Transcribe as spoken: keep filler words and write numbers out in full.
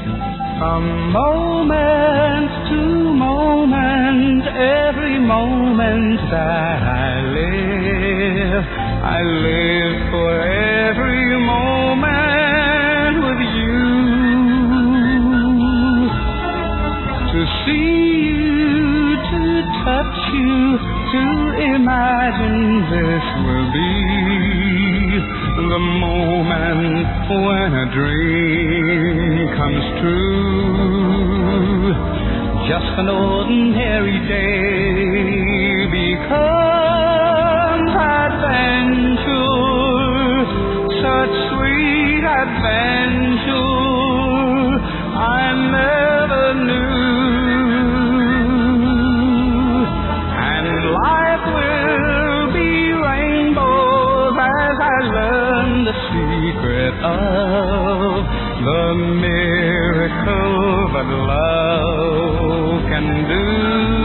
From moment to moment, every moment that I live, I live for every moment with you. To see you, to touch you, to imagine this will be the moment when a dream comes true. Just an ordinary day becomes adventure, such sweet adventure I never knew. And life will be rainbows as I learn the secret of the miracle that love can do.